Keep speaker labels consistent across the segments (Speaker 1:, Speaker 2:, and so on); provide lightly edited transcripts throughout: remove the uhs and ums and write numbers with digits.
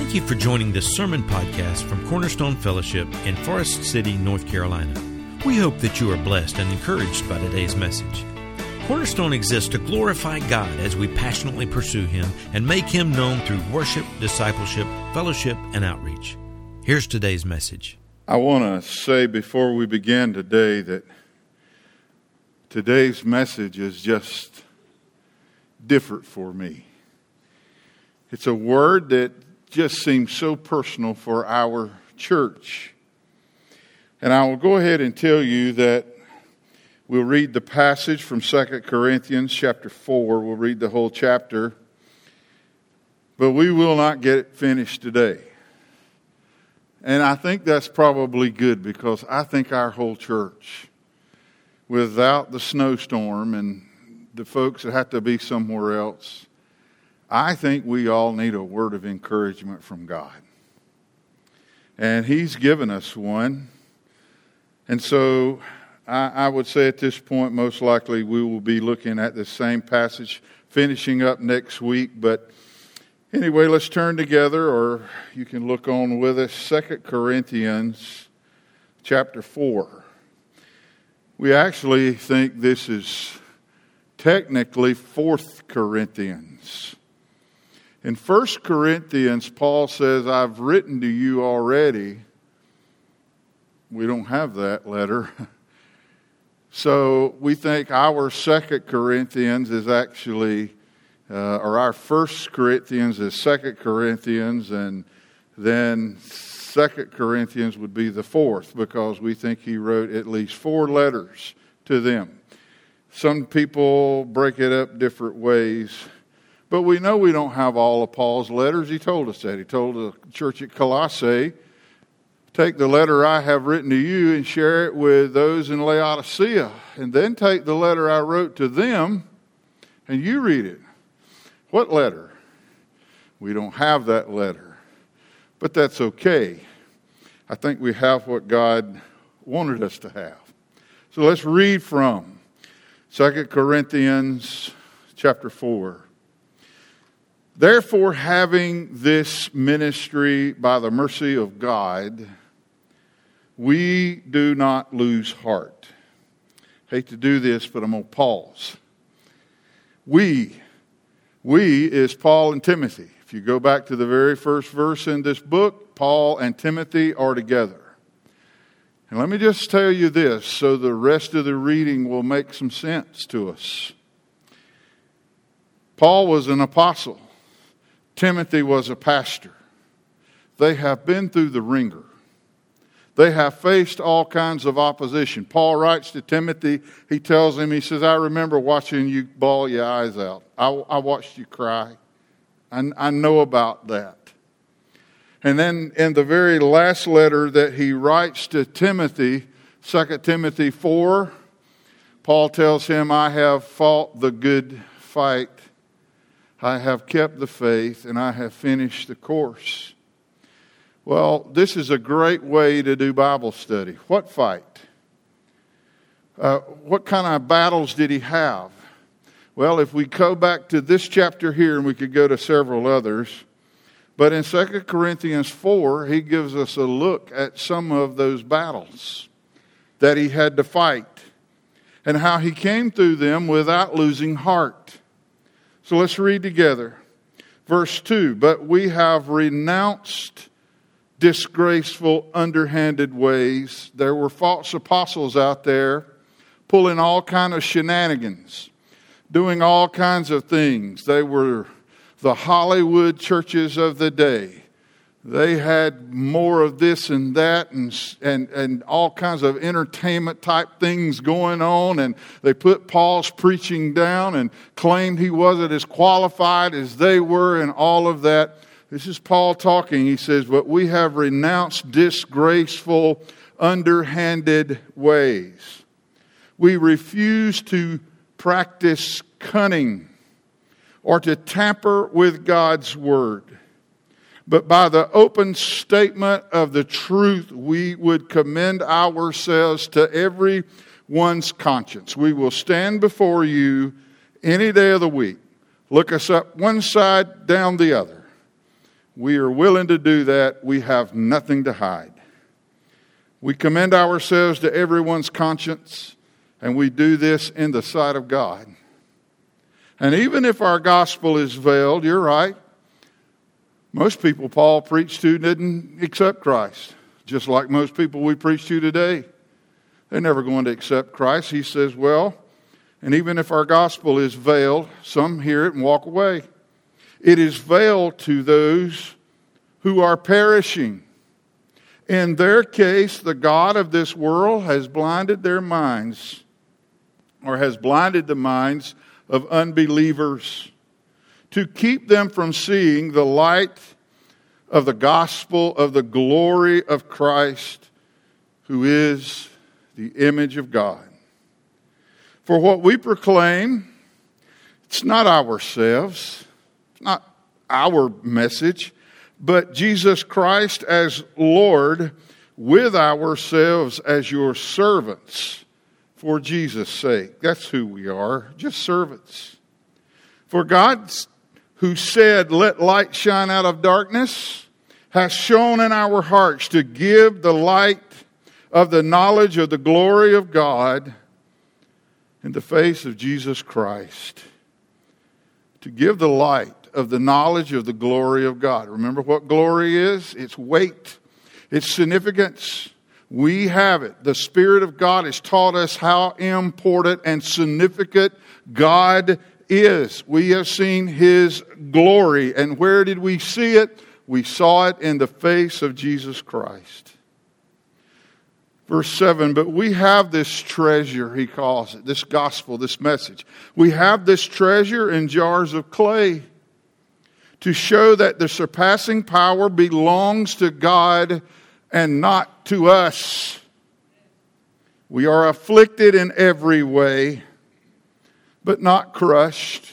Speaker 1: Thank you for joining this sermon podcast from Cornerstone Fellowship in Forest City, North Carolina. We hope that you are blessed and encouraged by today's message. Cornerstone exists to glorify God as we passionately pursue Him and make Him known through worship, discipleship, fellowship, and outreach. Here's today's message.
Speaker 2: I want to say before we begin today that today's message is just different for me. It's a word that just seems so personal for our church. And I will go ahead and tell you that we'll read the passage from 2 Corinthians chapter 4. We'll read the whole chapter. But we will not get it finished today. And I think that's probably good because I think our whole church, without the snowstorm and the folks that have to be somewhere else, I think we all need a word of encouragement from God. And He's given us one. And so I would say at this point, most likely we will be looking at the same passage, finishing up next week. But anyway, let's turn together, or you can look on with us, 2 Corinthians chapter 4. We actually think this is technically 4 Corinthians. In 1 Corinthians, Paul says, I've written to you already. We don't have that letter. So we think our 2 Corinthians is actually, or our 1 Corinthians is 2 Corinthians, and then 2 Corinthians would be the 4th, because we think he wrote at least 4 letters to them. Some people break it up different ways. But we know we don't have all of Paul's letters. He told us that. He told the church at Colossae, take the letter I have written to you and share it with those in Laodicea. And then take the letter I wrote to them and you read it. What letter? We don't have that letter. But that's okay. I think we have what God wanted us to have. So let's read from 2 Corinthians chapter 4. Therefore, having this ministry by the mercy of God, we do not lose heart. Hate to do this, but I'm going to pause. We is Paul and Timothy. If you go back to the very first verse in this book, Paul and Timothy are together. And let me just tell you this, so the rest of the reading will make some sense to us. Paul was an apostle. Timothy was a pastor. They have been through the ringer. They have faced all kinds of opposition. Paul writes to Timothy, he tells him, he says, I remember watching you bawl your eyes out. I watched you cry. I know about that. And then in the very last letter that he writes to Timothy, 2 Timothy 4, Paul tells him, I have fought the good fight. I have kept the faith, and I have finished the course. Well, this is a great way to do Bible study. What fight? What kind of battles did he have? Well, if we go back to this chapter here, and we could go to several others, but in 2 Corinthians 4, he gives us a look at some of those battles that he had to fight and how he came through them without losing heart. So let's read together. Verse 2, but we have renounced disgraceful, underhanded ways. There were false apostles out there pulling all kinds of shenanigans, doing all kinds of things. They were the Hollywood churches of the day. They had more of this and that and all kinds of entertainment type things going on. And they put Paul's preaching down and claimed he wasn't as qualified as they were and all of that. This is Paul talking. He says, but we have renounced disgraceful, underhanded ways. We refuse to practice cunning or to tamper with God's word. But by the open statement of the truth, we would commend ourselves to everyone's conscience. We will stand before you any day of the week. Look us up one side, down the other. we are willing to do that. We have nothing to hide. We commend ourselves to everyone's conscience, and we do this in the sight of God. And even if our gospel is veiled, you're right. Most people Paul preached to didn't accept Christ, just like most people we preach to today. They're never going to accept Christ. He says, well, and even if our gospel is veiled, some hear it and walk away. It is veiled to those who are perishing. In their case, the God of this world has blinded their minds, or has blinded the minds of unbelievers, to keep them from seeing the light of the gospel of the glory of Christ, who is the image of God. For what we proclaim, it's not ourselves, it's not our message, but Jesus Christ as Lord, with ourselves as your servants for Jesus' sake. That's who we are, just servants. For God, who said, let light shine out of darkness, has shone in our hearts to give the light of the knowledge of the glory of God in the face of Jesus Christ. To give the light of the knowledge of the glory of God. Remember what glory is? It's weight. It's significance. We have it. The Spirit of God has taught us how important and significant God is. We have seen His glory. And where did we see it? We saw it in the face of Jesus Christ. Verse 7, but we have this treasure, he calls it, this gospel, this message. We have this treasure in jars of clay to show that the surpassing power belongs to God and not to us. We are afflicted in every way, but not crushed,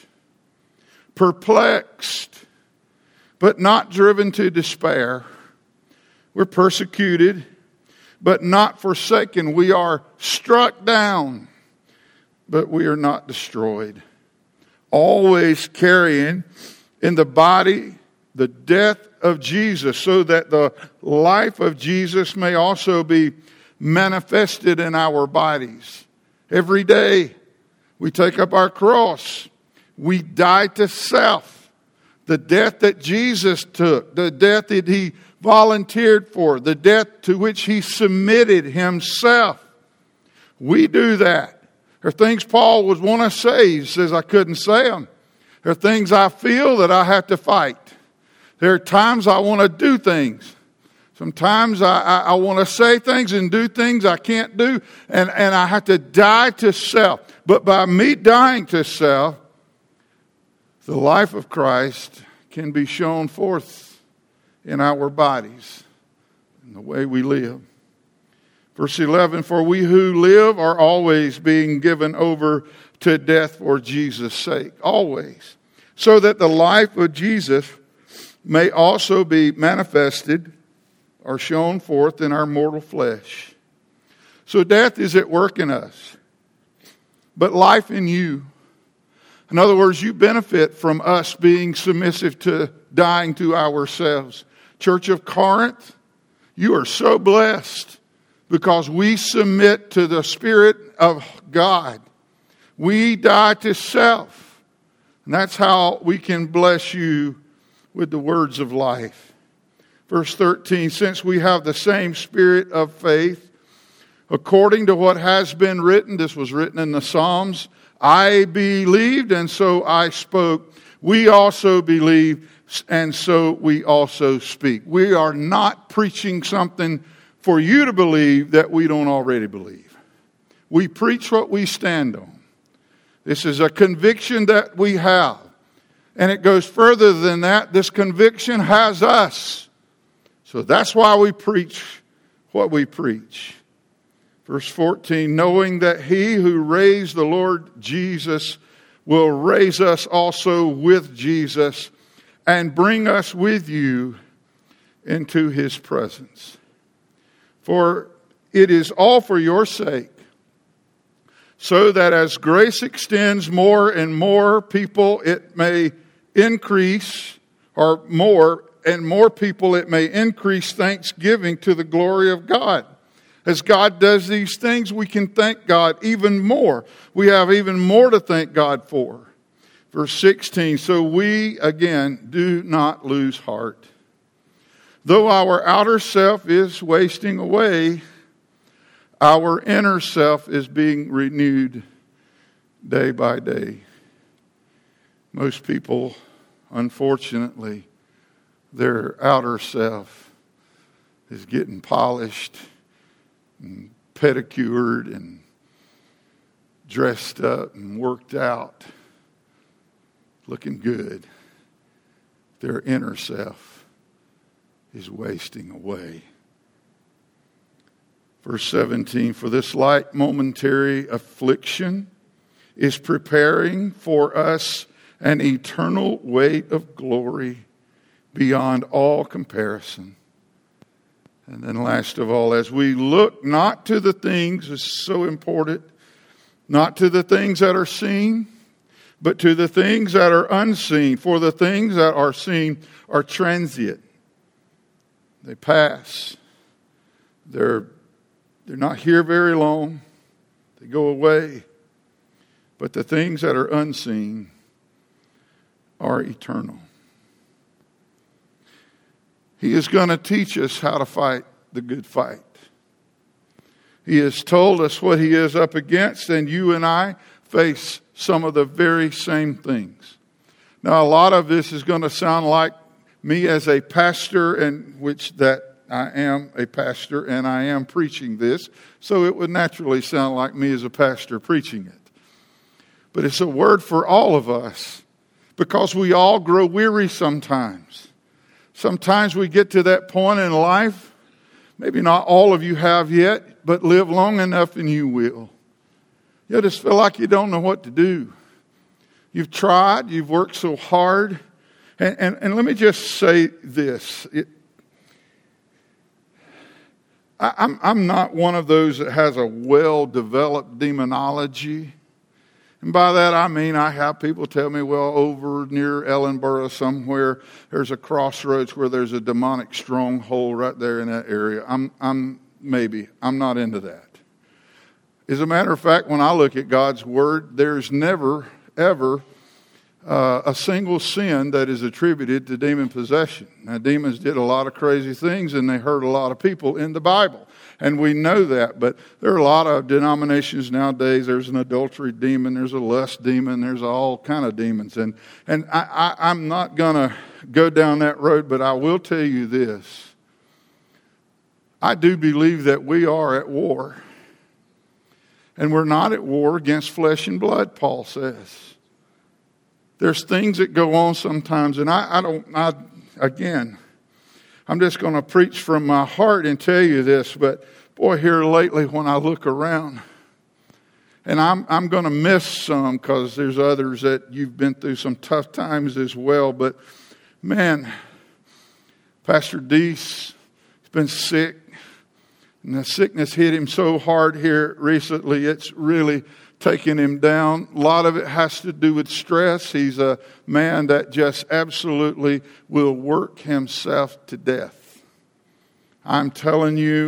Speaker 2: perplexed, but not driven to despair. We're persecuted, but not forsaken. We are struck down, but we are not destroyed. Always carrying in the body the death of Jesus, so that the life of Jesus may also be manifested in our bodies. Every day we take up our cross. We die to self. The death that Jesus took, the death that He volunteered for, the death to which He submitted Himself. We do that. There are things Paul would want to say. He says, I couldn't say them. There are things I feel that I have to fight. There are times I want to do things. Sometimes I want to say things and do things I can't do. And I have to die to self. But by me dying to self, the life of Christ can be shown forth in our bodies, in the way we live. Verse 11, for we who live are always being given over to death for Jesus' sake. Always. So that the life of Jesus may also be manifested or shown forth in our mortal flesh. So death is at work in us, but life in you. In other words, you benefit from us being submissive to dying to ourselves. Church of Corinth, you are so blessed because we submit to the Spirit of God. We die to self. And that's how we can bless you with the words of life. Verse 13, since we have the same spirit of faith, according to what has been written, this was written in the Psalms, I believed and so I spoke. We also believe and so we also speak. We are not preaching something for you to believe that we don't already believe. We preach what we stand on. This is a conviction that we have. And it goes further than that. This conviction has us. So that's why we preach what we preach. Verse 14, knowing that He who raised the Lord Jesus will raise us also with Jesus and bring us with you into His presence. For it is all for your sake, so that as grace extends more and more people, it may increase, or more, and more people, it may increase thanksgiving to the glory of God. As God does these things, we can thank God even more. We have even more to thank God for. Verse 16, so we, again, do not lose heart. Though our outer self is wasting away, our inner self is being renewed day by day. Most people, unfortunately, their outer self is getting polished and pedicured and dressed up and worked out, looking good. Their inner self is wasting away. Verse 17, for this light momentary affliction is preparing for us an eternal weight of glory beyond all comparison. And then last of all, as we look not to the things, this is so important, not to the things that are seen, but to the things that are unseen. For the things that are seen are transient. They pass. They're not here very long. They go away. But the things that are unseen are eternal. He is going to teach us how to fight the good fight. He has told us what he is up against, and you and I face some of the very same things. Now, a lot of this is going to sound like me as a pastor, and which that I am a pastor and I am preaching this, so it would naturally sound like me as a pastor preaching it. But it's a word for all of us, because we all grow weary sometimes. Sometimes we get to that point in life, maybe not all of you have yet, but live long enough and you will. You just feel like you don't know what to do. You've tried, you've worked so hard. And let me just say this. I'm not one of those that has a well-developed demonology. And by that I mean I have people tell me, well, over near Ellenboro somewhere, there's a crossroads where there's a demonic stronghold right there in that area. I'm not into that. As a matter of fact, when I look at God's Word, there's never, ever a single sin that is attributed to demon possession. Now, demons did a lot of crazy things, and they hurt a lot of people in the Bible. And we know that, but there are a lot of denominations nowadays. There's an adultery demon, there's a lust demon, there's all kind of demons. And I'm not going to go down that road, but I will tell you this. I do believe that we are at war. And we're not at war against flesh and blood, Paul says. There's things that go on sometimes, and again, I'm just going to preach from my heart and tell you this, but boy, here lately when I look around, and I'm going to miss some because there's others that you've been through some tough times as well, but man, Pastor Deese has been sick, and the sickness hit him so hard here recently, it's really taking him down. A lot of it has to do with stress. He's a man that just absolutely will work himself to death. I'm telling you,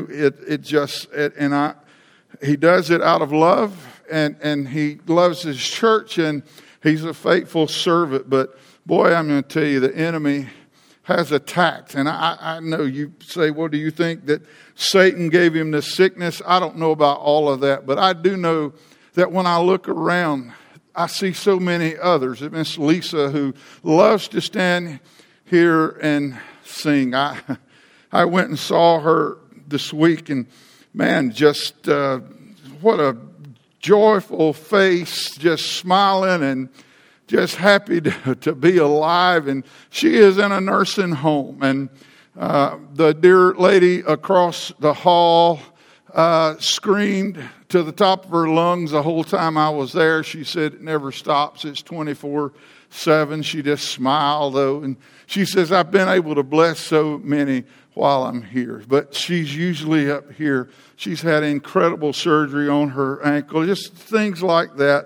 Speaker 2: he does it out of love, and he loves his church, and he's a faithful servant. But boy, I'm going to tell you, the enemy has attacked. And I know you say, well, do you think that Satan gave him this sickness? I don't know about all of that, but I do know that when I look around, I see so many others. Miss Lisa, who loves to stand here and sing. I went and saw her this week, and man, just what a joyful face, just smiling and just happy to be alive. And she is in a nursing home, and the dear lady across the hall screamed to the top of her lungs the whole time I was there. She said it never stops. It's 24/7. She just smiled, though. And she says, I've been able to bless so many while I'm here. But she's usually up here. She's had incredible surgery on her ankle, just things like that.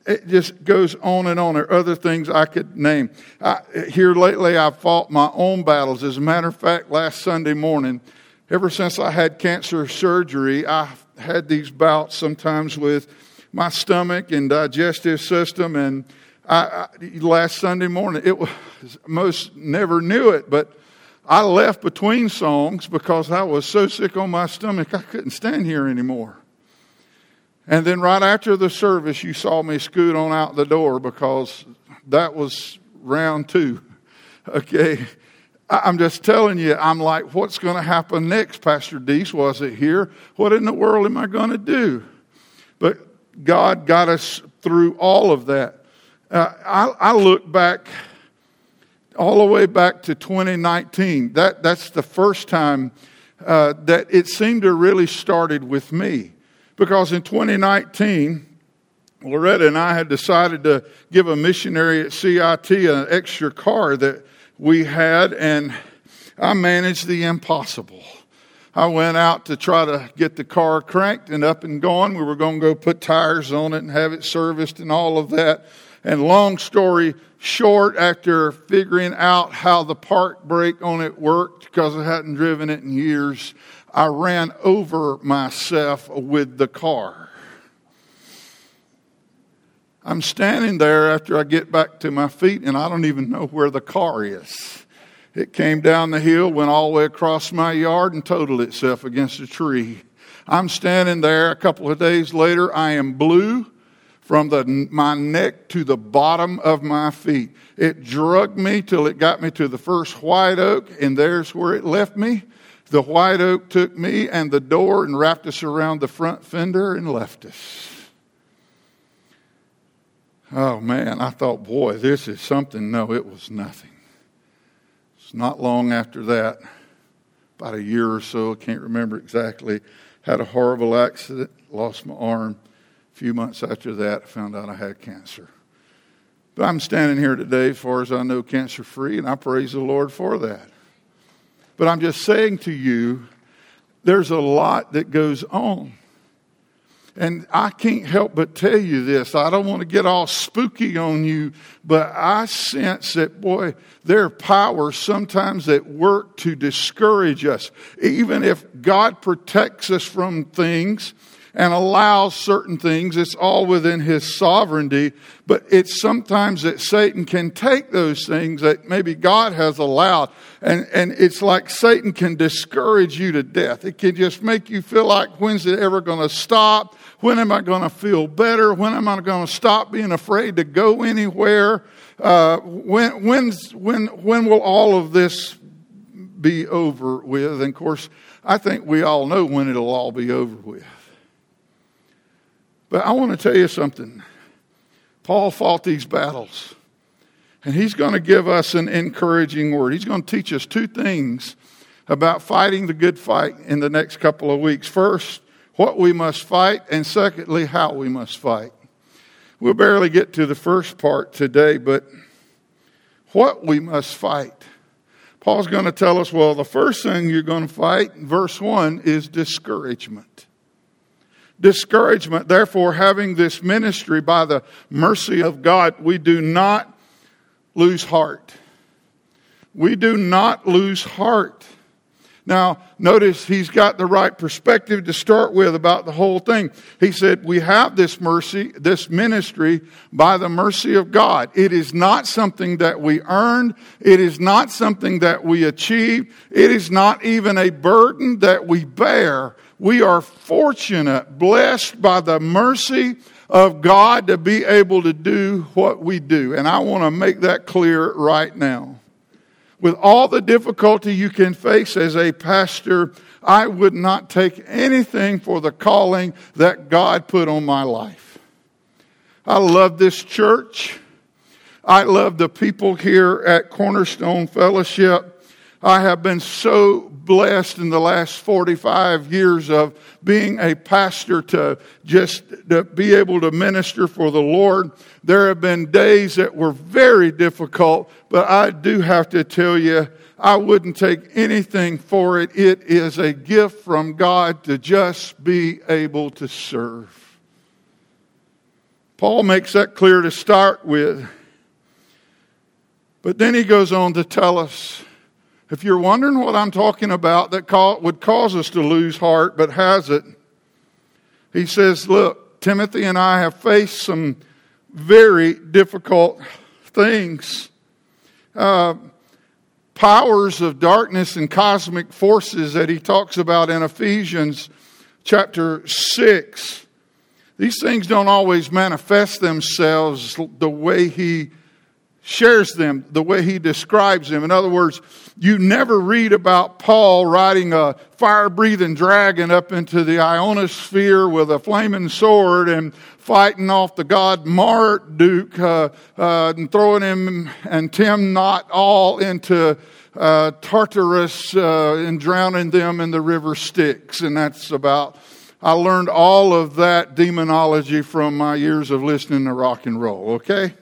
Speaker 2: It just goes on and on. There are other things I could name. Here lately, I've fought my own battles. As a matter of fact, last Sunday morning, ever since I had cancer surgery, I've had these bouts sometimes with my stomach and digestive system. And last Sunday morning, it was, most never knew it, but I left between songs because I was so sick on my stomach I couldn't stand here anymore. And then right after the service, you saw me scoot on out the door because that was round 2. Okay. I'm just telling you, I'm like, what's going to happen next? Pastor Deese wasn't here. What in the world am I going to do? But God got us through all of that. I look back all the way back to 2019. That's the first time that it seemed to really started with me. Because in 2019, Loretta and I had decided to give a missionary at CIT an extra car that we had, and I managed the impossible. I went out to try to get the car cranked and up and going. We were going to go put tires on it and have it serviced and all of that. And long story short, after figuring out how the park brake on it worked, because I hadn't driven it in years, I ran over myself with the car. I'm standing there after I get back to my feet, and I don't even know where the car is. It came down the hill, went all the way across my yard, and totaled itself against a tree. I'm standing there. A couple of days later, I am blue from my neck to the bottom of my feet. It drugged me till it got me to the first white oak, and there's where it left me. The white oak took me and the door and wrapped us around the front fender and left us. Oh man, I thought, boy, this is something. No, it was nothing. It's not long after that, about a year or so, I can't remember exactly, had a horrible accident, lost my arm. A few months after that, I found out I had cancer. But I'm standing here today, as far as I know, cancer-free, and I praise the Lord for that. But I'm just saying to you, there's a lot that goes on. And I can't help but tell you this. I don't want to get all spooky on you, but I sense that, boy, there are powers sometimes that work to discourage us. Even if God protects us from things and allows certain things, it's all within His sovereignty. But it's sometimes that Satan can take those things that maybe God has allowed, and it's like Satan can discourage you to death. It can just make you feel like, when's it ever going to stop? When am I going to feel better? When am I going to stop being afraid to go anywhere? When will all of this be over with? And of course, I think we all know when it'll all be over with. But I want to tell you something. Paul fought these battles. And he's going to give us an encouraging word. He's going to teach us 2 things about fighting the good fight in the next couple of weeks. First, what we must fight. And secondly, how we must fight. We'll barely get to the first part today, but what we must fight. Paul's going to tell us, well, the first thing you're going to fight, verse 1, is discouragement. Discouragement. Therefore, having this ministry by the mercy of God, we do not lose heart. We do not lose heart. Now, notice he's got the right perspective to start with about the whole thing. He said, we have this mercy, this ministry by the mercy of God. It is not something that we earned. It is not something that we achieved. It is not even a burden that we bear. We are fortunate, blessed by the mercy of God to be able to do what we do. And I want to make that clear right now. With all the difficulty you can face as a pastor, I would not take anything for the calling that God put on my life. I love this church. I love the people here at Cornerstone Fellowship. I have been so blessed in the last 45 years of being a pastor to be able to minister for the Lord. There have been days that were very difficult, but I do have to tell you, I wouldn't take anything for it. It is a gift from God to just be able to serve. Paul makes that clear to start with. But then he goes on to tell us, if you're wondering what I'm talking about that would cause us to lose heart but has it, he says, look, Timothy and I have faced some very difficult things. Powers of darkness and cosmic forces that he talks about in Ephesians chapter 6. These things don't always manifest themselves the way he shares them, the way he describes them. In other words, you never read about Paul riding a fire-breathing dragon up into the ionosphere with a flaming sword and fighting off the god Marduk and throwing him and Timnat all into Tartarus and drowning them in the river Styx. And that's about... I learned all of that demonology from my years of listening to rock and roll, okay?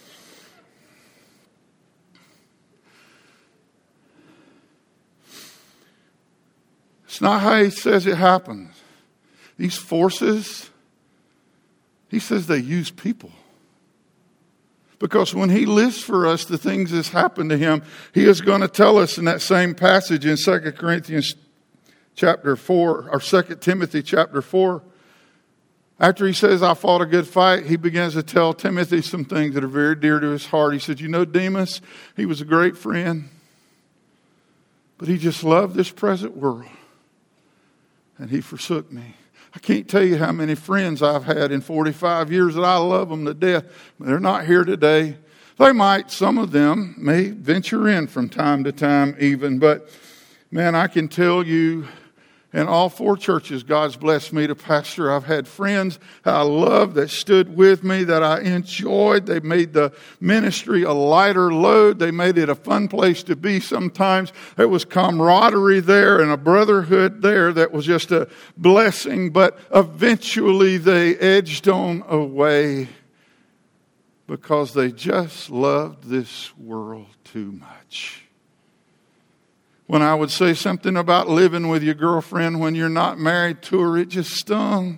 Speaker 2: It's not how he says it happens. These forces, he says they use people. Because when he lists for us the things that's happened to him, he is going to tell us in that same passage in 2 Corinthians chapter 4, or 2 Timothy chapter 4, after he says, I fought a good fight, he begins to tell Timothy some things that are very dear to his heart. He said, you know Demas, he was a great friend, but he just loved this present world, and he forsook me. I can't tell you how many friends I've had in 45 years that I love them to death, but they're not here today. They might, some of them may venture in from time to time even, but man, I can tell you, in all 4 churches God's blessed me to pastor, I've had friends I love that stood with me, that I enjoyed. They made the ministry a lighter load. They made it a fun place to be sometimes. There was camaraderie there and a brotherhood there that was just a blessing. But eventually they edged on away because they just loved this world too much. When I would say something about living with your girlfriend when you're not married to her, it just stung.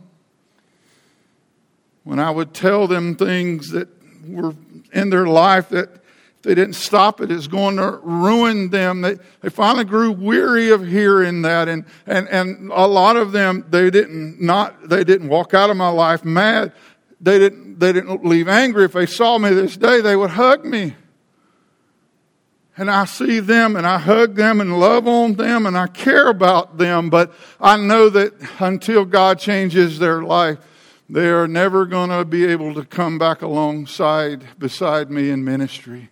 Speaker 2: When I would tell them things that were in their life that if they didn't stop it, it's going to ruin them. They finally grew weary of hearing that. And a lot of them, they didn't walk out of my life mad. They didn't leave angry. If they saw me this day, they would hug me. And I see them and I hug them and love on them and I care about them. But I know that until God changes their life, they are never going to be able to come back beside me in ministry.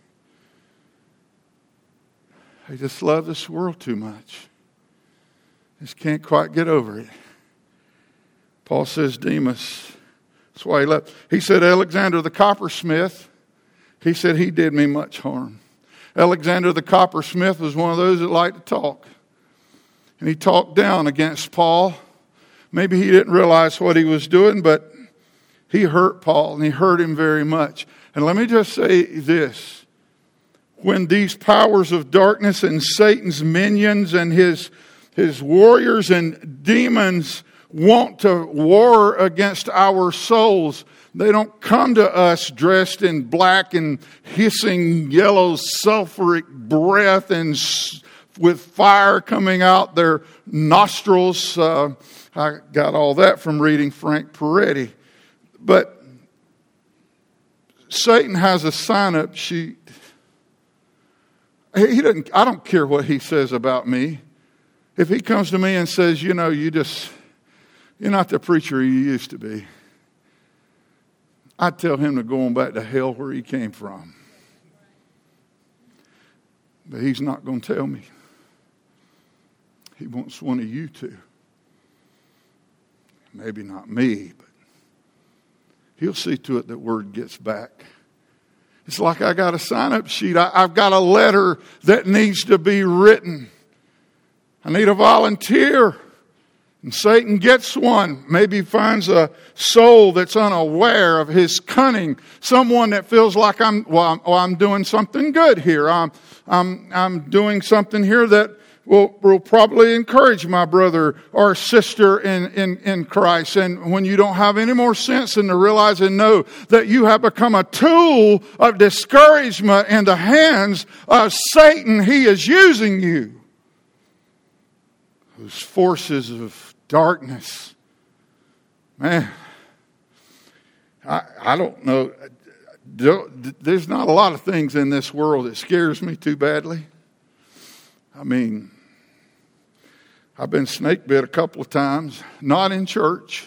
Speaker 2: They just love this world too much. Just can't quite get over it. Paul says Demas, that's why he left. He said Alexander the coppersmith, he said he did me much harm. Alexander the coppersmith was one of those that liked to talk. And he talked down against Paul. Maybe he didn't realize what he was doing, but he hurt Paul, and he hurt him very much. And let me just say this. When these powers of darkness and Satan's minions and his warriors and demons want to war against our souls, they don't come to us dressed in black and hissing yellow sulfuric breath and with fire coming out their nostrils. I got all that from reading Frank Peretti. But Satan has a sign-up sheet. I don't care what he says about me. If he comes to me and says, you're not the preacher you used to be, I'd tell him to go on back to hell where he came from. But he's not going to tell me. He wants one of you to. Maybe not me, but he'll see to it that word gets back. It's like I got a sign-up sheet. I've got a letter that needs to be written. I need a volunteer. And Satan gets one. Maybe finds a soul that's unaware of his cunning. Someone that feels like I'm doing something good here. I'm doing something here that will probably encourage my brother or sister in Christ. And when you don't have any more sense than to realize and know that you have become a tool of discouragement in the hands of Satan, he is using you. Those forces of darkness. Man, I don't know. There's not a lot of things in this world that scares me too badly. I mean, I've been snake bit a couple of times, not in church.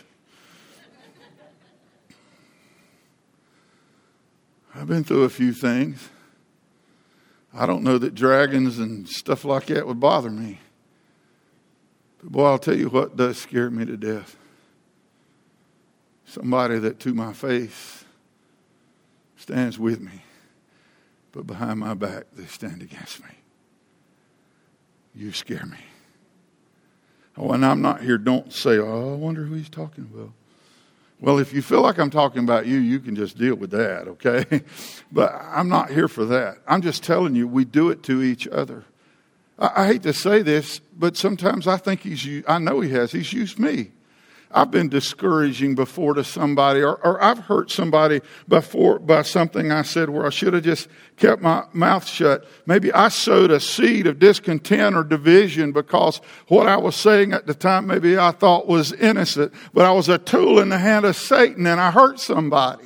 Speaker 2: I've been through a few things. I don't know that dragons and stuff like that would bother me. But boy, I'll tell you what does scare me to death. Somebody that to my face stands with me, but behind my back they stand against me. You scare me. Oh, and I'm not here, don't say, oh, I wonder who he's talking about. Well, if you feel like I'm talking about you, you can just deal with that, okay? But I'm not here for that. I'm just telling you, we do it to each other. I hate to say this, but sometimes I think he's used me. I've been discouraging before to somebody, or I've hurt somebody before by something I said where I should have just kept my mouth shut. Maybe I sowed a seed of discontent or division because what I was saying at the time maybe I thought was innocent, but I was a tool in the hand of Satan and I hurt somebody.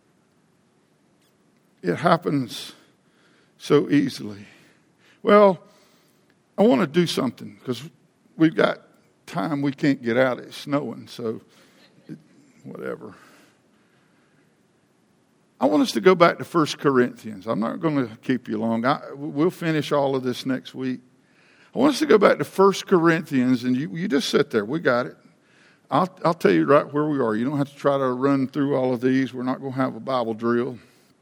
Speaker 2: It happens so easily. Well, I want to do something because we've got time we can't get out. It's snowing, so whatever. I want us to go back to 1 Corinthians. I'm not going to keep you long. We'll finish all of this next week. I want us to go back to 1 Corinthians, and you just sit there. We got it. I'll tell you right where we are. You don't have to try to run through all of these. We're not going to have a Bible drill.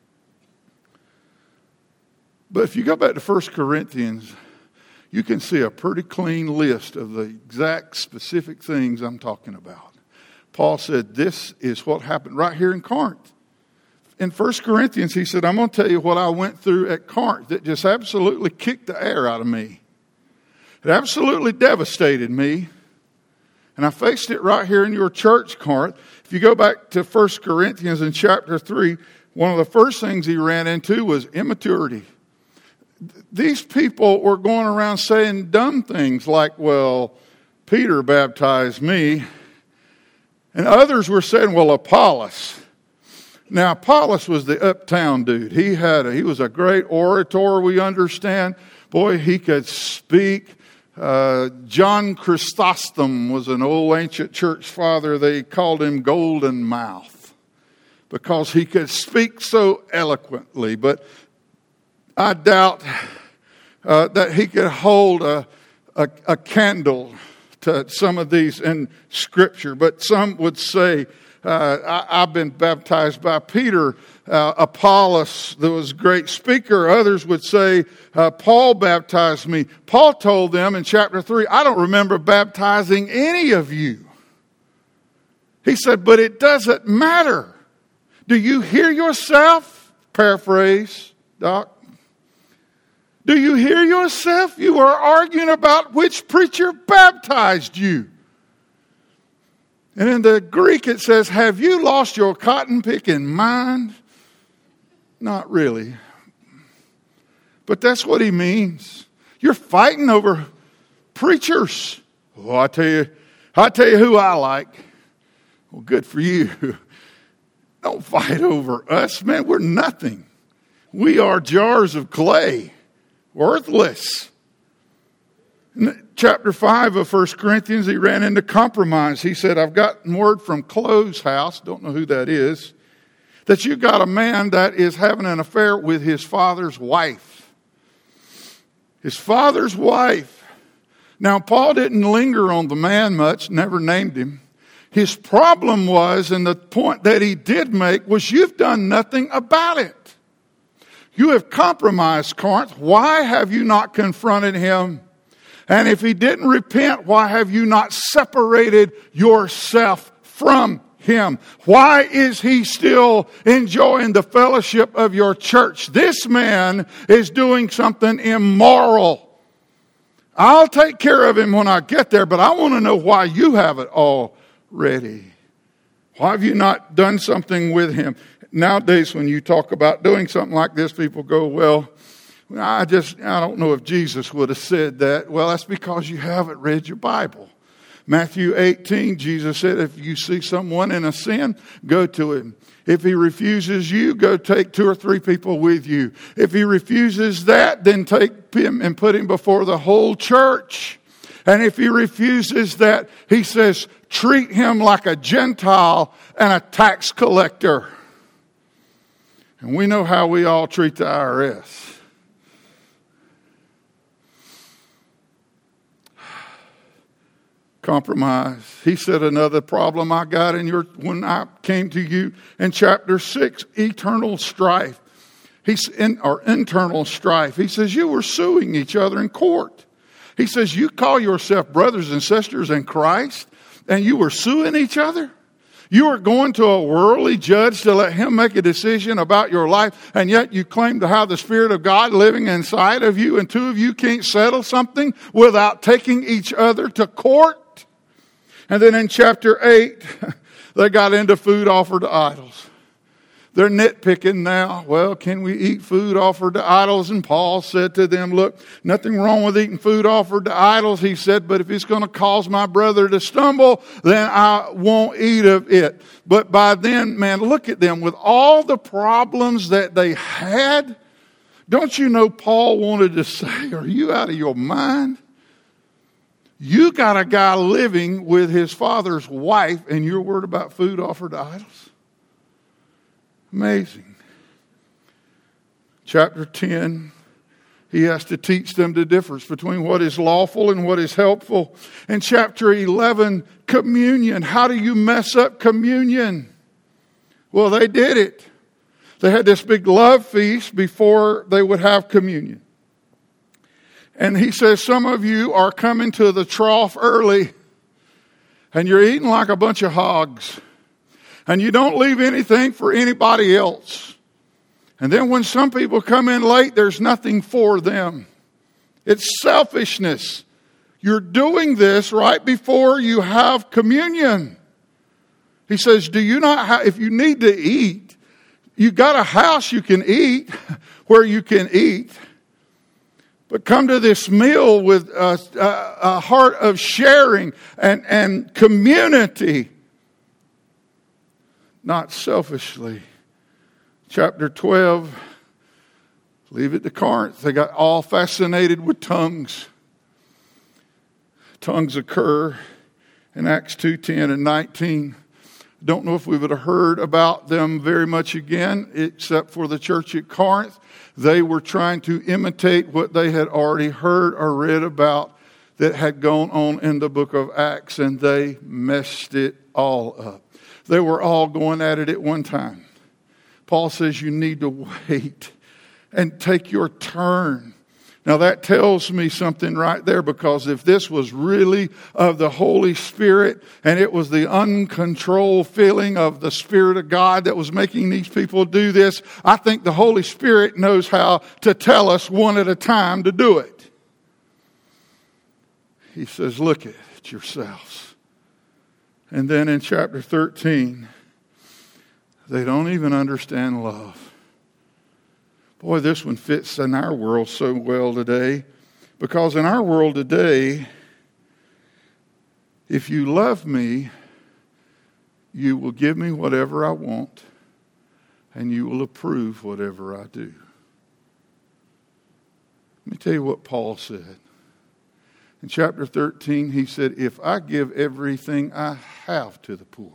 Speaker 2: But if you go back to 1 Corinthians, you can see a pretty clean list of the exact specific things I'm talking about. Paul said, this is what happened right here in Corinth. In 1 Corinthians, he said, I'm going to tell you what I went through at Corinth that just absolutely kicked the air out of me. It absolutely devastated me. And I faced it right here in your church, Corinth. If you go back to 1 Corinthians in chapter 3, one of the first things he ran into was immaturity. These people were going around saying dumb things like, well, Peter baptized me. And others were saying, well, Apollos. Now, Apollos was the uptown dude. He was a great orator, we understand. Boy, he could speak. John Chrysostom was an old ancient church father. They called him Golden Mouth because he could speak so eloquently. But I doubt that he could hold a candle to some of these in Scripture. But some would say, I've been baptized by Peter. Apollos, that was a great speaker. Others would say, Paul baptized me. Paul told them in chapter 3, I don't remember baptizing any of you. He said, but it doesn't matter. Do you hear yourself? Paraphrase, Doc. Do you hear yourself? You are arguing about which preacher baptized you. And in the Greek it says, have you lost your cotton picking mind? Not really. But that's what he means. You're fighting over preachers. Oh, I tell you who I like. Well, good for you. Don't fight over us, man. We're nothing. We are jars of clay. Worthless. In chapter 5 of 1 Corinthians, he ran into compromise. He said, I've gotten word from Chloe's house, don't know who that is, that you got a man that is having an affair with his father's wife. His father's wife. Now, Paul didn't linger on the man much, never named him. His problem was, and the point that he did make, was you've done nothing about it. You have compromised Corinth. Why have you not confronted him? And if he didn't repent, why have you not separated yourself from him? Why is he still enjoying the fellowship of your church? This man is doing something immoral. I'll take care of him when I get there, but I want to know why you have it all ready. Why have you not done something with him? Nowadays, when you talk about doing something like this, people go, well, I don't know if Jesus would have said that. Well, that's because you haven't read your Bible. Matthew 18, Jesus said, if you see someone in a sin, go to him. If he refuses you, go take 2 or 3 people with you. If he refuses that, then take him and put him before the whole church. And if he refuses that, he says, treat him like a Gentile and a tax collector. And we know how we all treat the IRS. Compromise. He said another problem I got when I came to you in chapter 6, eternal strife. Internal strife. He says you were suing each other in court. He says you call yourself brothers and sisters in Christ and you were suing each other. You were going to a worldly judge to let him make a decision about your life, and yet you claim to have the Spirit of God living inside of you, and 2 of you can't settle something without taking each other to court. And then in chapter 8, they got into food offered to idols. They're nitpicking now. Well, can we eat food offered to idols? And Paul said to them, look, nothing wrong with eating food offered to idols. He said, but if it's going to cause my brother to stumble, then I won't eat of it. But by then, man, look at them. With all the problems that they had, don't you know Paul wanted to say, are you out of your mind? You got a guy living with his father's wife and you're worried about food offered to idols? Amazing. Chapter 10, he has to teach them the difference between what is lawful and what is helpful. In chapter 11, communion. How do you mess up communion? Well, they did it. They had this big love feast before they would have communion. And he says, some of you are coming to the trough early and you're eating like a bunch of hogs and you don't leave anything for anybody else. And then when some people come in late, there's nothing for them. It's selfishness. You're doing this right before you have communion. He says, do you not have, if you need to eat, you got a house you can eat where you can eat. But come to this meal with a heart of sharing and community, not selfishly. Chapter 12, leave it to Corinth. They got all fascinated with tongues. Tongues occur in Acts 2:10 and 19. Don't know if we would have heard about them very much again, except for the church at Corinth. They were trying to imitate what they had already heard or read about that had gone on in the book of Acts, and they messed it all up. They were all going at it at one time. Paul says you need to wait and take your turn. Now that tells me something right there, because if this was really of the Holy Spirit and it was the uncontrolled feeling of the Spirit of God that was making these people do this, I think the Holy Spirit knows how to tell us one at a time to do it. He says, look at yourselves. And then in chapter 13, they don't even understand love. Boy, this one fits in our world so well today, because in our world today, if you love me, you will give me whatever I want, and you will approve whatever I do. Let me tell you what Paul said. In chapter 13, he said, if I give everything I have to the poor,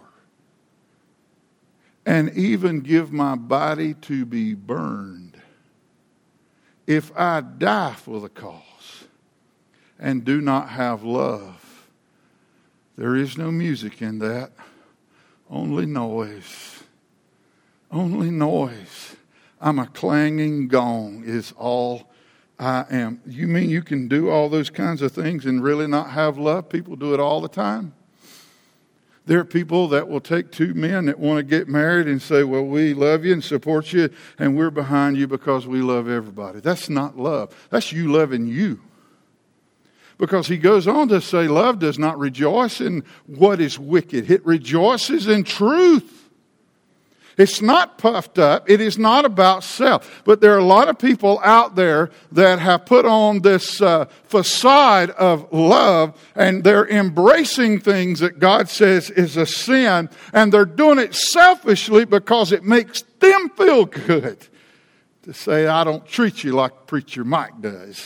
Speaker 2: and even give my body to be burned, if I die for the cause and do not have love, there is no music in that, only noise. Only noise. I'm a clanging gong is all I am. You mean you can do all those kinds of things and really not have love? People do it all the time. There are people that will take 2 men that want to get married and say, well, we love you and support you, and we're behind you because we love everybody. That's not love. That's you loving you. because he goes on to say, love does not rejoice in what is wicked. It rejoices in truth. It's not puffed up. It is not about self. But there are a lot of people out there that have put on this facade of love, and they're embracing things that God says is a sin, and they're doing it selfishly because it makes them feel good to say, I don't treat you like Preacher Mike does.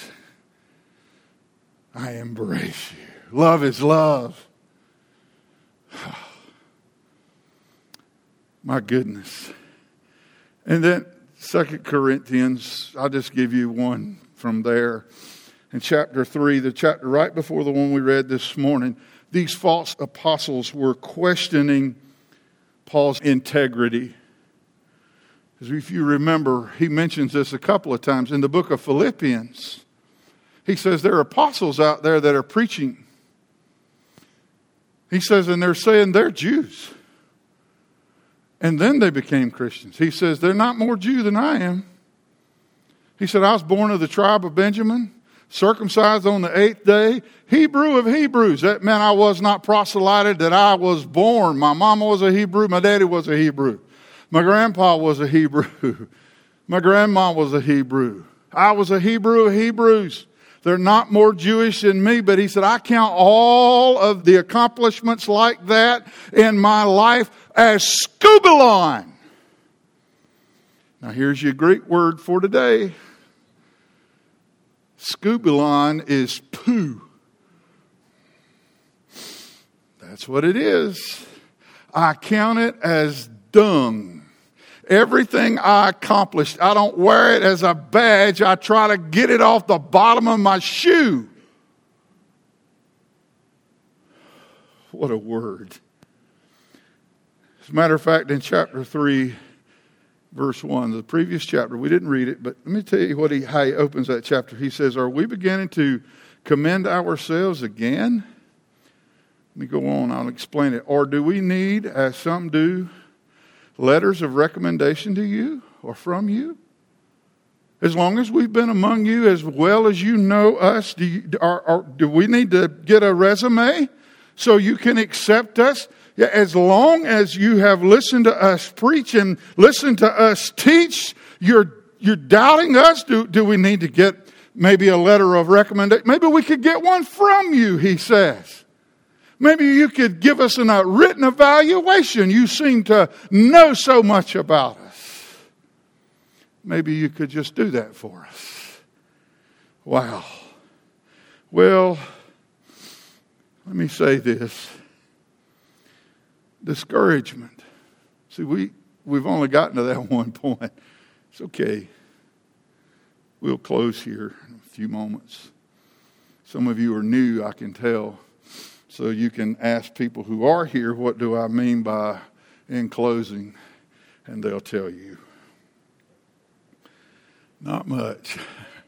Speaker 2: I embrace you. Love is love. My goodness. And then 2 Corinthians, I'll just give you one from there. In chapter 3, the chapter right before the one we read this morning, these false apostles were questioning Paul's integrity. Because if you remember, he mentions this a couple of times in the book of Philippians. He says there are apostles out there that are preaching. He says, and they're saying they're Jews. And then they became Christians. He says, they're not more Jew than I am. He said, I was born of the tribe of Benjamin, circumcised on the 8th day, Hebrew of Hebrews. That meant I was not proselyted, that I was born. My mama was a Hebrew. My daddy was a Hebrew. My grandpa was a Hebrew. My grandma was a Hebrew. I was a Hebrew of Hebrews. They're not more Jewish than me, but he said, I count all of the accomplishments like that in my life as skubalon. Now here's your Greek word for today. Skubalon is poo. That's what it is. I count it as dung. Everything I accomplished, I don't wear it as a badge. I try to get it off the bottom of my shoe. What a word. As a matter of fact, in chapter 3, verse 1, the previous chapter, we didn't read it, but let me tell you how he opens that chapter. He says, are we beginning to commend ourselves again? Let me go on, I'll explain it. Or do we need, as some do, letters of recommendation to you or from you? As long as we've been among you, as well as you know us, do we need to get a resume so you can accept us? Yeah, as long as you have listened to us preach and listened to us teach, you're doubting us. Do we need to get maybe a letter of recommendation? Maybe we could get one from you, he says. Maybe you could give us a written evaluation. You seem to know so much about us. Maybe you could just do that for us. Wow. Well, let me say this. Discouragement. See, we've only gotten to that one point. It's okay. We'll close here in a few moments. Some of you are new, I can tell. So you can ask people who are here, what do I mean by in closing? And they'll tell you. Not much.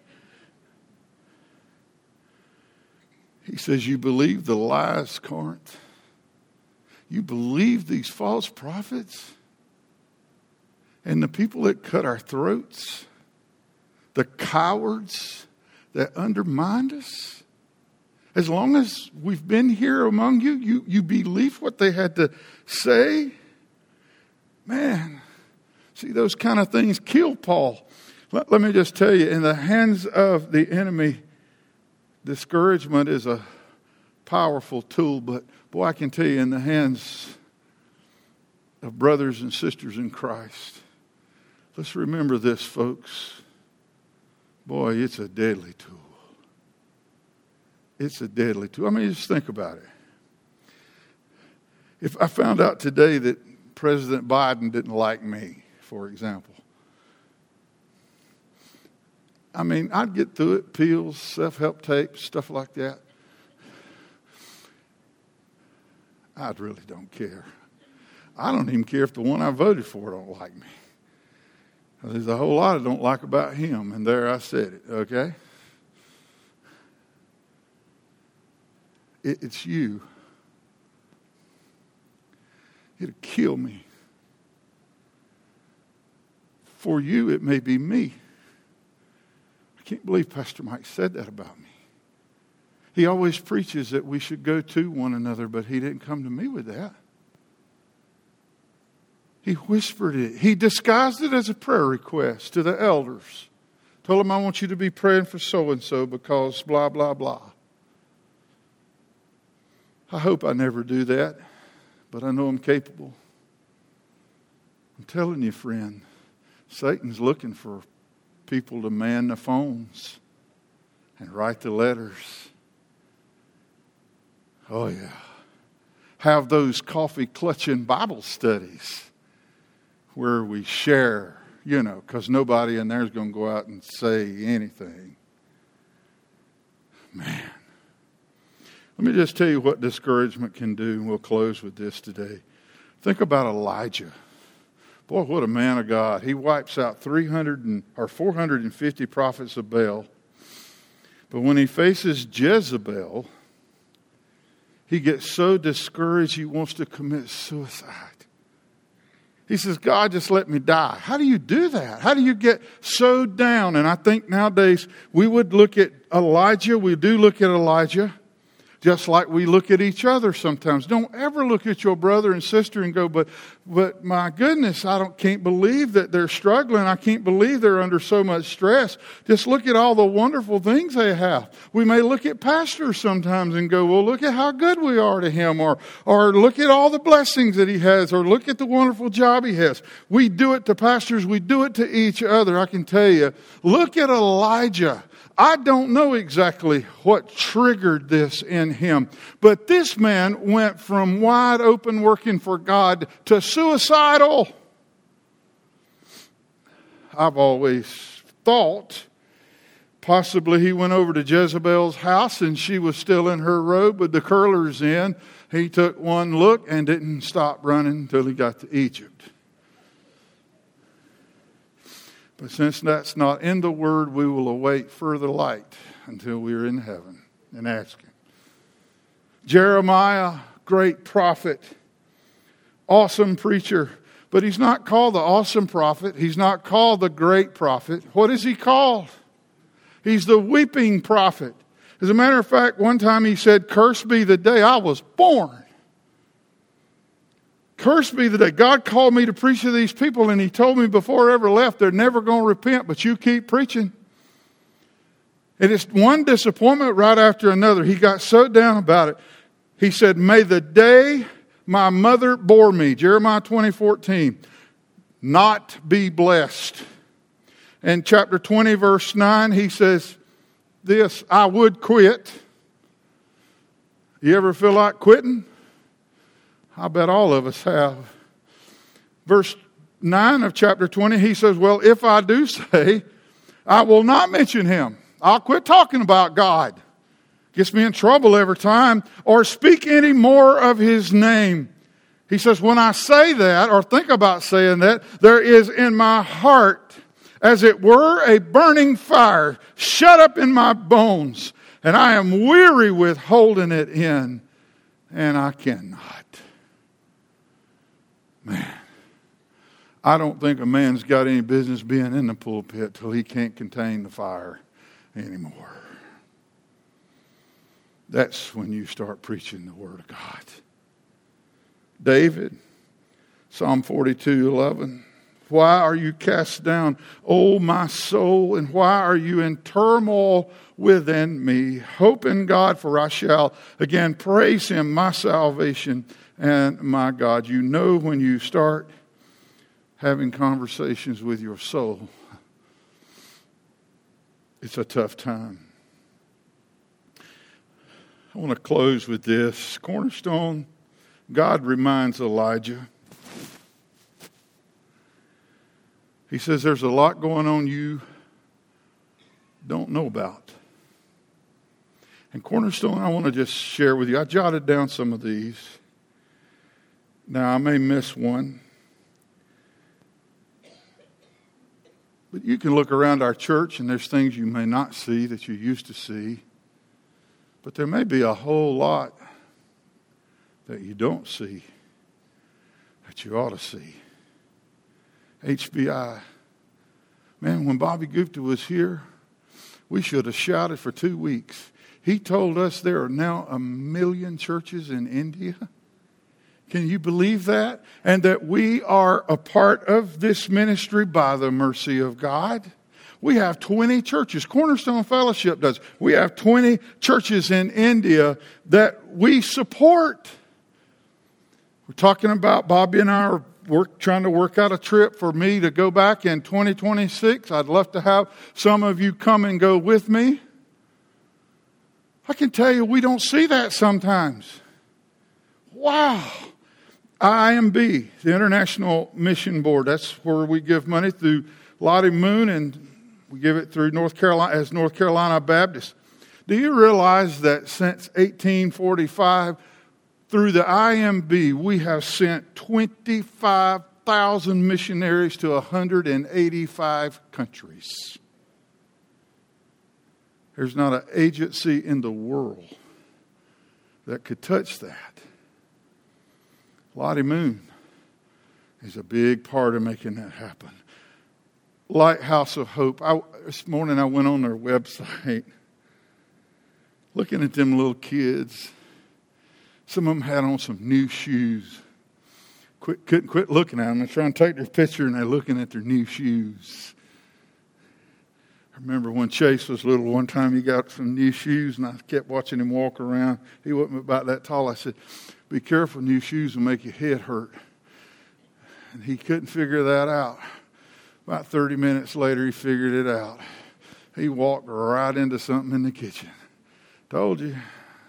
Speaker 2: He says, you believe the lies, Corinth? You believe these false prophets? And the people that cut our throats? The cowards that undermined us? As long as we've been here among you, you believe what they had to say? Man, see, those kind of things kill Paul. Let me just tell you, in the hands of the enemy, discouragement is a powerful tool. But boy, I can tell you, in the hands of brothers and sisters in Christ, let's remember this, folks. Boy, it's a deadly tool. It's a deadly tool. I mean, just think about it. If I found out today that President Biden didn't like me, for example, I mean, I'd get through it, pills, self-help tapes, stuff like that. I really don't care. I don't even care if the one I voted for don't like me. There's a whole lot I don't like about him, and there I said it, okay? It's you. It'll kill me. For you, it may be me. I can't believe Pastor Mike said that about me. He always preaches that we should go to one another, but he didn't come to me with that. He whispered it. He disguised it as a prayer request to the elders. Told them, I want you to be praying for so-and-so because blah, blah, blah. I hope I never do that, but I know I'm capable. I'm telling you, friend, Satan's looking for people to man the phones and write the letters. Oh, yeah. Have those coffee-clutching Bible studies where we share, because nobody in there is going to go out and say anything. Man. Let me just tell you what discouragement can do, and we'll close with this today. Think about Elijah. Boy, what a man of God. He wipes out 450 prophets of Baal. But when he faces Jezebel, he gets so discouraged he wants to commit suicide. He says, God, just let me die. How do you do that? How do you get so down? And I think nowadays we would look at Elijah. We do look at Elijah just like we look at each other sometimes. Don't ever look at your brother and sister and go, but my goodness, can't believe that they're struggling. I can't believe they're under so much stress. Just look at all the wonderful things they have. We may look at pastors sometimes and go, well, look at how good we are to him, or look at all the blessings that he has, or look at the wonderful job he has. We do it to pastors. We do it to each other. I can tell you, look at Elijah. I don't know exactly what triggered this in him, but this man went from wide open working for God to suicidal. I've always thought possibly he went over to Jezebel's house and she was still in her robe with the curlers in. He took one look and didn't stop running until he got to Egypt. But since that's not in the Word, we will await further light until we are in heaven and ask Him. Jeremiah, great prophet, awesome preacher. But he's not called the awesome prophet. He's not called the great prophet. What is he called? He's the weeping prophet. As a matter of fact, one time he said, "Cursed be the day I was born." Cursed be the day. God called me to preach to these people, and He told me before I ever left, they're never going to repent, but you keep preaching. It is one disappointment right after another. He got so down about it. He said, "May the day my mother bore me," Jeremiah 20:14, "not be blessed." And chapter 20, verse 9, he says this, "I would quit." You ever feel like quitting? I bet all of us have. Verse 9 of chapter 20, he says, "Well, if I do say, I will not mention Him. I'll quit talking about God. Gets me in trouble every time. Or speak any more of His name." He says, when I say that, or think about saying that, there is in my heart, as it were, a burning fire shut up in my bones. And I am weary with holding it in, and I cannot. Man, I don't think a man's got any business being in the pulpit till he can't contain the fire anymore. That's when you start preaching the Word of God. David, Psalm 42:11. "Why are you cast down, O my soul, and why are you in turmoil within me? Hope in God, for I shall again praise Him, my salvation and my God." You know, when you start having conversations with your soul, it's a tough time. I want to close with this. Cornerstone, God reminds Elijah. He says there's a lot going on you don't know about. And Cornerstone, I want to just share with you. I jotted down some of these. Now, I may miss one. But you can look around our church and there's things you may not see that you used to see. But there may be a whole lot that you don't see that you ought to see. HBI. Man, when Bobby Gupta was here, we should have shouted for 2 weeks. He told us there are now 1 million churches in India. Can you believe that? And that we are a part of this ministry by the mercy of God. We have 20 churches. Cornerstone Fellowship does. We have 20 churches in India that we support. We're talking about, Bobby and I are trying to work out a trip for me to go back in 2026. I'd love to have some of you come and go with me. I can tell you we don't see that sometimes. Wow. IMB, the International Mission Board, that's where we give money through Lottie Moon, and we give it through North Carolina as North Carolina Baptist. Do you realize that since 1845, through the IMB, we have sent 25,000 missionaries to 185 countries? There's not an agency in the world that could touch that. Lottie Moon is a big part of making that happen. Lighthouse of Hope. This morning I went on their website, looking at them little kids. Some of them had on some new shoes. Couldn't quit looking at them. They're trying to take their picture and they're looking at their new shoes. I remember when Chase was little, one time he got some new shoes and I kept watching him walk around. He wasn't about that tall. I said, be careful, new shoes will make your head hurt. And he couldn't figure that out. About 30 minutes later, he figured it out. He walked right into something in the kitchen. Told you.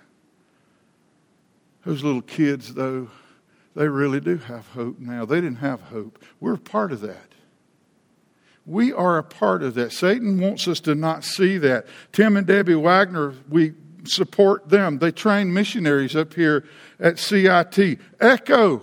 Speaker 2: Those little kids, though, they really do have hope now. They didn't have hope. We're a part of that. We are a part of that. Satan wants us to not see that. Tim and Debbie Wagner, we support them. They train missionaries up here at CIT. Echo.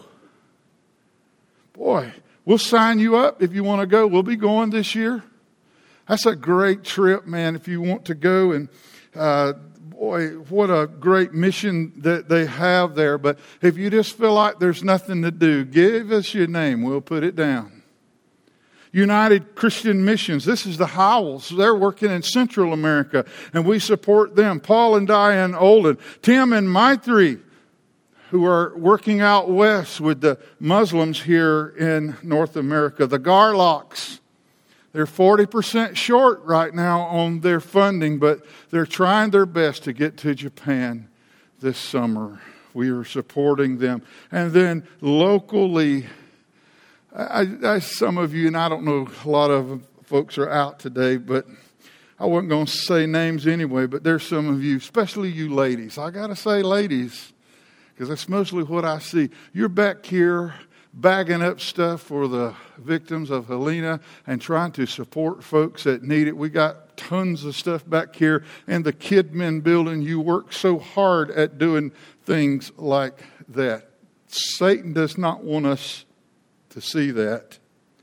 Speaker 2: Boy, we'll sign you up if you want to go. We'll be going this year. That's a great trip, man, if you want to go. And boy, what a great mission that they have there. But if you just feel like there's nothing to do, give us your name. We'll put it down. United Christian Missions. This is the Howells. They're working in Central America, and we support them. Paul and Diane Olden. Tim and Maitri, who are working out west with the Muslims here in North America. The Garlocks. They're 40% short right now on their funding, but they're trying their best to get to Japan this summer. We are supporting them. And then locally, some of you, and I don't know, a lot of folks are out today, but I wasn't going to say names anyway, but there's some of you, especially you ladies. I got to say ladies, because that's mostly what I see. You're back here bagging up stuff for the victims of Helena and trying to support folks that need it. We got tons of stuff back here in the Kidman building. You work so hard at doing things like that. Satan does not want us to see that.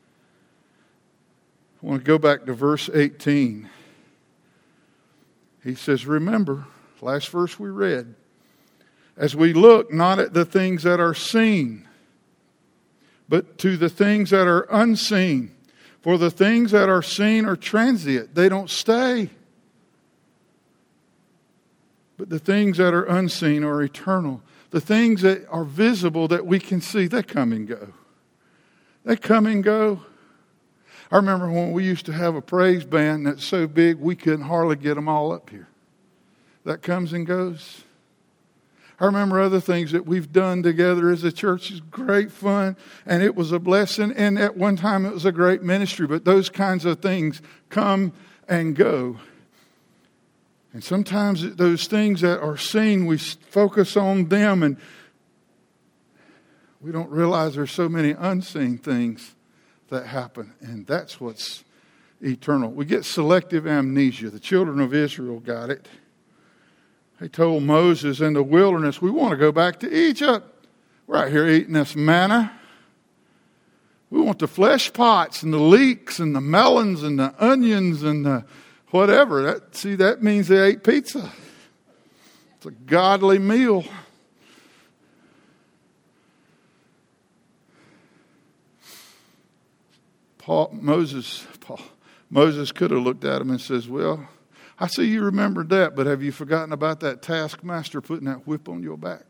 Speaker 2: I want to go back to verse 18. He says, remember, last verse we read, as we look not at the things that are seen, but to the things that are unseen. For the things that are seen are transient. They don't stay. But the things that are unseen are eternal. The things that are visible that we can see, they come and go. They come and go. I remember when we used to have a praise band that's so big we couldn't hardly get them all up here. That comes and goes. I remember other things that we've done together as a church. Is great fun, and it was a blessing. And at one time it was a great ministry. But those kinds of things come and go. And sometimes those things that are seen, we focus on them, and we don't realize there's so many unseen things that happen. And that's what's eternal. We get selective amnesia. The children of Israel got it. They told Moses in the wilderness, we want to go back to Egypt. We're out here eating this manna. We want the flesh pots and the leeks and the melons and the onions and the whatever. That means they ate pizza. It's a godly meal. Moses could have looked at him and says, well, I see you remembered that, but have you forgotten about that taskmaster putting that whip on your back?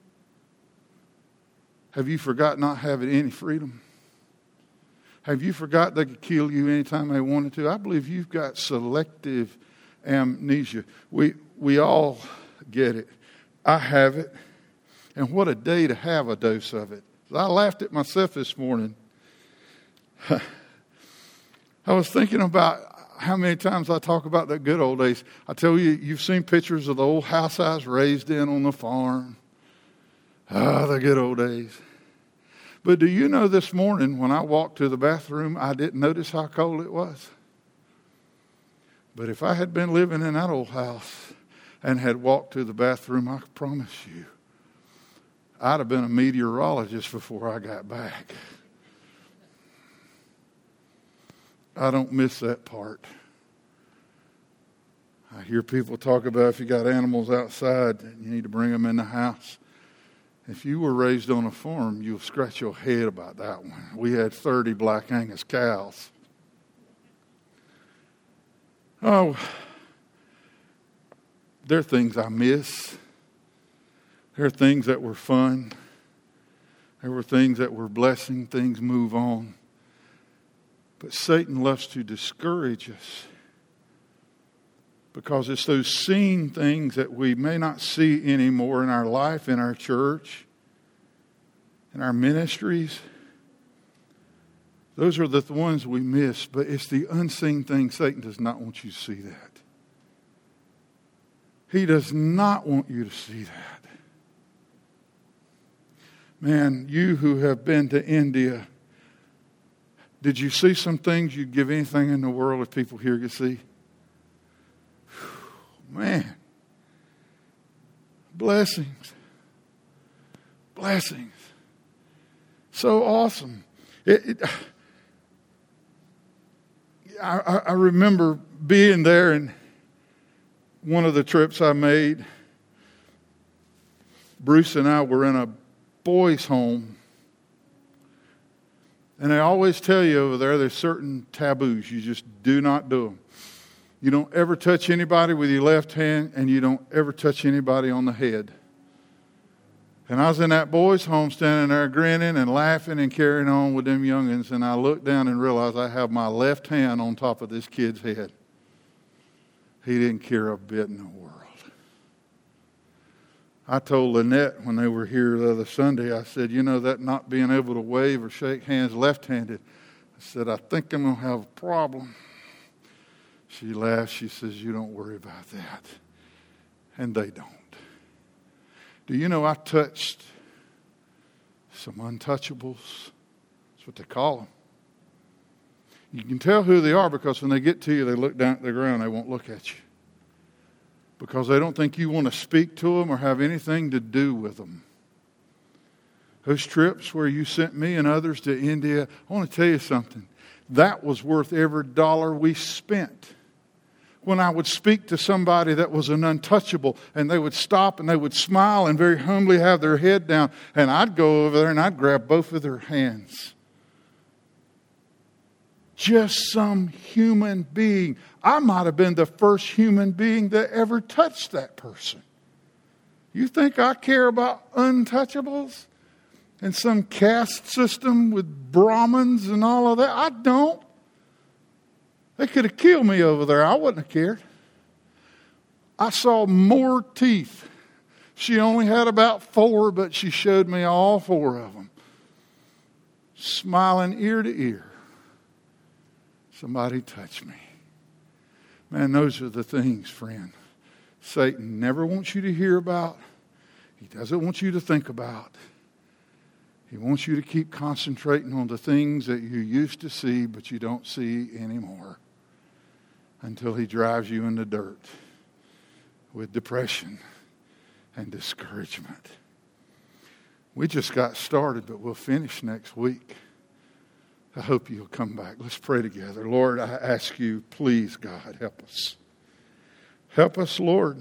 Speaker 2: Have you forgot not having any freedom? Have you forgot they could kill you anytime they wanted to? I believe you've got selective amnesia. We all get it. I have it. And what a day to have a dose of it. I laughed at myself this morning. I was thinking about how many times I talk about the good old days. I tell you, you've seen pictures of the old house I was raised in on the farm. The good old days. But do you know this morning when I walked to the bathroom, I didn't notice how cold it was? But if I had been living in that old house and had walked to the bathroom, I promise you, I'd have been a meteorologist before I got back. I don't miss that part. I hear people talk about if you got animals outside, you need to bring them in the house. If you were raised on a farm, you'll scratch your head about that one. We had 30 Black Angus cows. Oh, there are things I miss. There are things that were fun. There were things that were blessing. Things move on. But Satan loves to discourage us because it's those seen things that we may not see anymore in our life, in our church, in our ministries. Those are the ones we miss, but it's the unseen things. Satan does not want you to see that. He does not want you to see that. Man, you who have been to India, did you see some things you'd give anything in the world if people here could see? Man, blessings. Blessings. So awesome. I remember being there, and one of the trips I made, Bruce and I were in a boys' home. And they always tell you over there, there's certain taboos. You just do not do them. You don't ever touch anybody with your left hand, and you don't ever touch anybody on the head. And I was in that boys' home standing there grinning and laughing and carrying on with them youngins, and I looked down and realized I have my left hand on top of this kid's head. He didn't care a bit in the world. I told Lynette when they were here the other Sunday, I said, you know, that not being able to wave or shake hands left-handed, I said, I think I'm going to have a problem. She laughed. She says, you don't worry about that. And they don't. Do you know I touched some untouchables? That's what they call them. You can tell who they are because when they get to you, they look down at the ground. They won't look at you. Because they don't think you want to speak to them or have anything to do with them. Those trips where you sent me and others to India, I want to tell you something. That was worth every dollar we spent. When I would speak to somebody that was an untouchable, and they would stop and they would smile and very humbly have their head down, and I'd go over there and I'd grab both of their hands. Just some human being. I might have been the first human being that ever touched that person. You think I care about untouchables and some caste system with Brahmins and all of that? I don't. They could have killed me over there. I wouldn't have cared. I saw more teeth. She only had about 4, but she showed me all 4 of them. Smiling ear to ear. Somebody touched me. Man, those are the things, friend, Satan never wants you to hear about. He doesn't want you to think about. He wants you to keep concentrating on the things that you used to see, but you don't see anymore. Until he drives you in the dirt with depression and discouragement. We just got started, but we'll finish next week. I hope you'll come back. Let's pray together. Lord, I ask you, please, God, help us. Help us, Lord,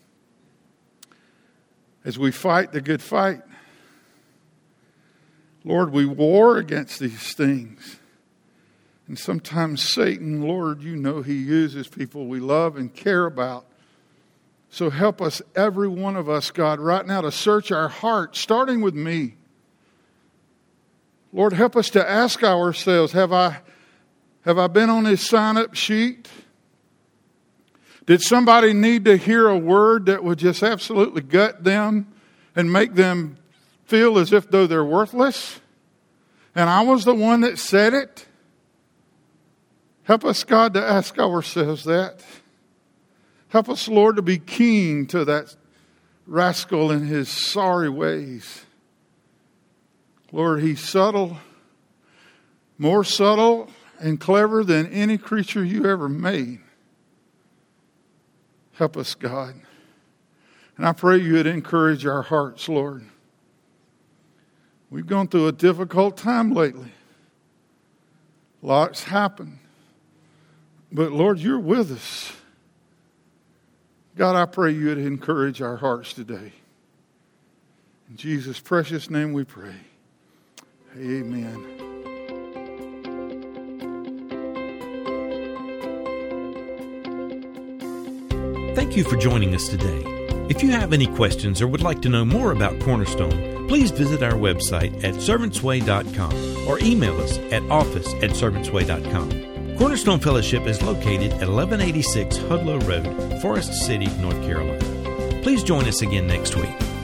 Speaker 2: as we fight the good fight. Lord, we war against these things. And sometimes Satan, Lord, you know he uses people we love and care about. So help us, every one of us, God, right now to search our hearts, starting with me. Lord, help us to ask ourselves, have I been on his sign-up sheet? Did somebody need to hear a word that would just absolutely gut them and make them feel as if though they're worthless? And I was the one that said it? Help us, God, to ask ourselves that. Help us, Lord, to be keen to that rascal and his sorry ways. Lord, he's subtle, more subtle and clever than any creature you ever made. Help us, God. And I pray you would encourage our hearts, Lord. We've gone through a difficult time lately. Lots happened. But Lord, you're with us. God, I pray you would encourage our hearts today. In Jesus' precious name we pray. Amen.
Speaker 1: Thank you for joining us today. If you have any questions or would like to know more about Cornerstone, please visit our website at servantsway.com or email us at office@servantsway.com. Cornerstone Fellowship is located at 1186 Hudlow Road, Forest City, North Carolina. Please join us again next week.